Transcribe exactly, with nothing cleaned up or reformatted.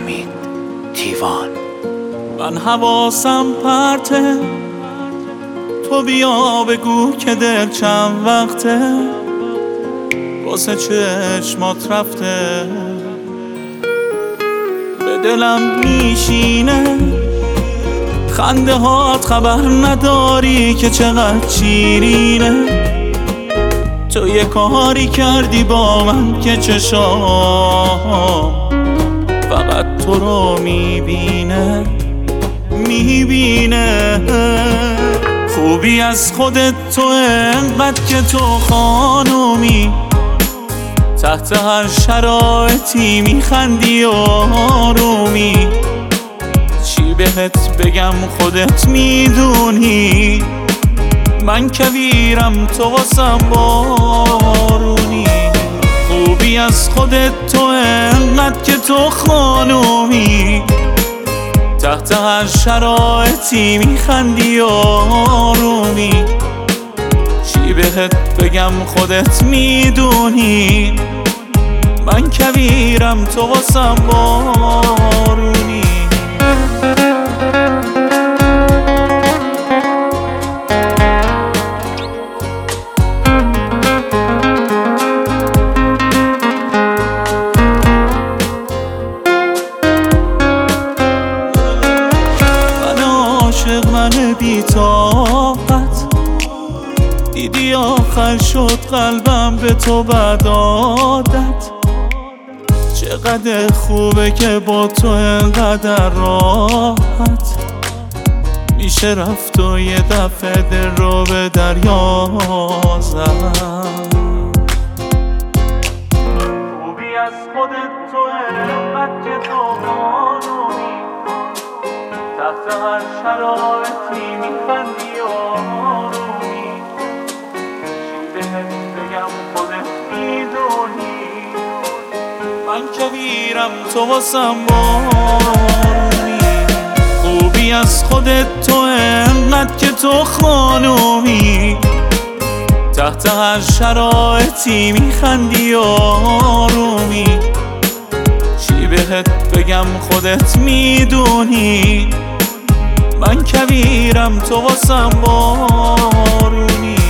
حمید تیوان. من حواسم پرته، تو بیا بگو که دل چند وقته واسه چشمات رفته. به دلم میشینه خنده هات، خبر نداری که چقدر شیرینه. تو یه کاری کردی با من که چشام فقط تو رو میبینه میبینه. خوبی از خودت تو انقدر که تو خانومی، تحت هر شرایطی میخندی و آرومی. چی بهت بگم خودت میدونی، من کویرم تو واسم بارونی. خوبی از خودت تو انقدر که تو خانومی، تحت هر شرایطی میخندی و آرومی. چی بهت بگم خودت میدونی، من کویرم تو واسم بارونی. من بی طاقت دیدی آخر شد قلبم به تو بد عادت. چقدر خوبه که با تو انقدر راحت میشه رفت و یه دفعه دل رو به دریا زد. خوبی از خودت تو انقدر که تو خانومی، تحت هر شرایطی میخندی و آرومی. چی بهت بگم خودت میدونی، من کویرم تو واسم بارونی. خوبی از خودت تو انقدر که تو خانومی، تحت هر شرایطی میخندی و آرومی. چی بهت بگم خودت میدونی، من کویرم تو واسم بارونی.